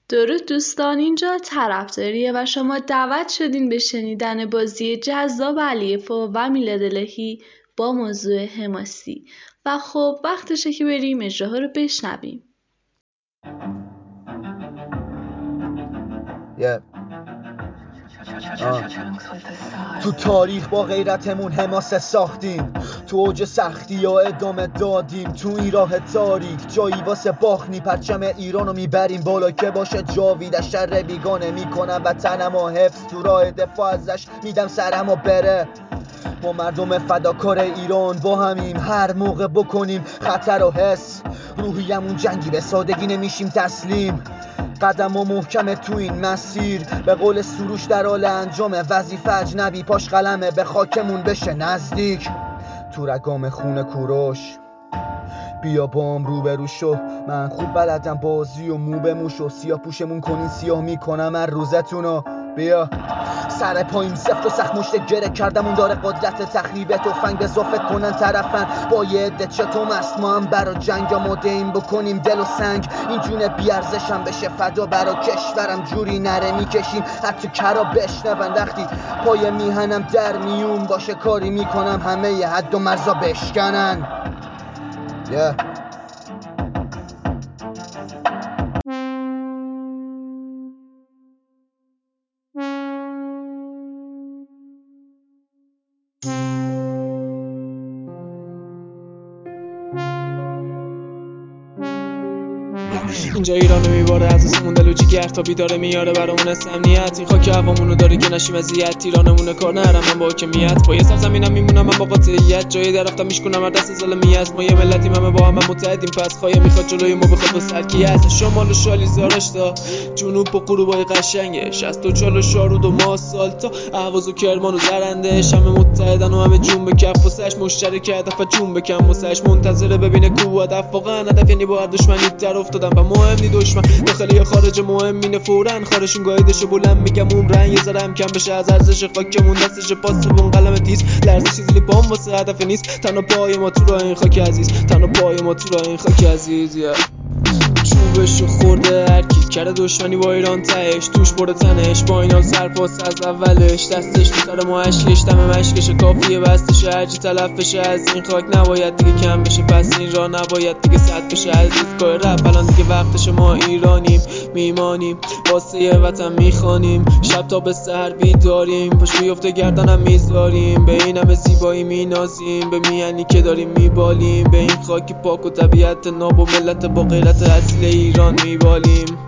درود دوستان، اینجا طرفداریه و شما دعوت شدین به شنیدن بازی جذاب علیفو و میلاد الهی با موضوع حماسی. و خب وقتشه که بریم اجراها رو بشنویم. تو تاریخ با غیرتمون حماسه ساختیم، تو اوج سختی یا ادامه دادیم، تو این راه تاریک جایی واسه باخنی، پرچم ایرانو میبریم بالا که باشه جاوید، شر بیگانه میکنم وطنمو حفظ، تو راه دفاع ازش میدم سرمو بره. ما مردم فداکار ایران با همیم، هر موقع بکنیم خطر و حس، روحیمون جنگی به سادگی نمیشیم تسلیم، قدم و محکمه تو این مسیر، به قول سروش در حال انجام وظیفه، اجنبی پاش قلمه به خاکمون بشه نزدیک، تو رگام خون کوروش بیا بام روبرو شو، من خوب بلدم بازی و مو به موشو، سیاه پوشمون کنین سیاه میکنم هر روزتونو، بیا سر پایین سفت و سخت مشت گره کردم، اون داره قدرت تخریب تفنگ به فکر کنن طرفن با یه عده چتم است، ما هم برا جنگ آماده این بکنیم دل و سنگ، این جون بیارزشم بشه فدا برا کشورم، جوری نره میکشیم حتی کرا بشنون، وقتی پای میهنم در میون باشه کاری میکنم همه ی حد و مرزا بشکنن. اینجا ایرانو میباره از اسمون دل و جیگر تا بیداره میاره برامون امنیت، این خاک هوامونو داره که نشیم اذیت، ایرانمونه کار نرم من با حاکمیت، پای سرزمینم میمونم من با قاطعیت، جایی درفتم میشکنم هر دست ظالمیت، ما یه ملتیم همه با هم متحدیم، پس خواهی میخواد جلوی ما بخواد با سرکیت، شمال و شالی زارش تا جنوب با غروبای قشنگش، از تو چال و شارود و ماسال تا اهواز و کرمان و زرندش، همه متحدن و همه جون به کف واسش مشترک هدف جون بکن واسش، منتظره ببینه کو هدف، واقعا هدف یعنی با هر دشمنی در افتادن و مهم نی دشمن داخلی یا خارج، مهم اینه فوراً خارشون گایدشو بلند میگم عمرن یه ذره هم کم بشه از ارزش خاکمون، دستش پاسمون قلم تیز لرزشی زیر پام واسه هدف نیست، تنها پای ما تو راه این خاک عزیز، تنها پای ما تو راه این خاک عزیز. چوبشو خورده هرکی کرده دشمنی با ایران تهش، توش برده تنش با اینا سرپاس از اولش، دستش تو سر ما اشکش دم مشکشه، کافیه بستشه هرچی تلف بشه از این خاک نباید دیگه کم بشه، پس این راه نباید دیگه سد بشه از دیدگاه رپ، الان دیگه وقتش ما ایرانیم میمانیم واسه یه وطن میخوانیم، شب تا به سحر بیداریم، پاش بیفته گردنم میذاریم، به این همه زیبایی مینازیم، به میانی که داریم میبالیم، به این خاک پاک و طبیعت ناب و ملت با غیرت اصل ایران میبالیم.